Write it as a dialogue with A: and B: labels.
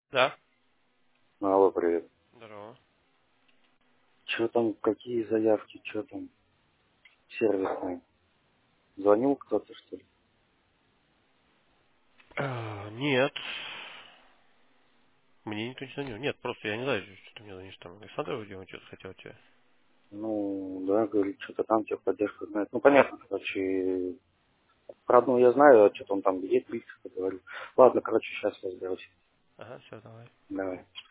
A: Да.
B: Алло, привет.
A: Здорово.
B: Что там, какие заявки, что там, сервисные? Звонил кто-то, что ли?
A: Нет. Мне никто не звонил. Нет, просто я не знаю, что ты мне звонишь там. Александр, видимо, что-то хотел от тебя.
B: Ну, да, говорит, что-то там тебя поддержка знает. Ну, понятно, короче, про одну я знаю, а что-то он там где-то говорил. Ладно, короче, сейчас разберусь.
A: Ага, все, давай.
B: Давай.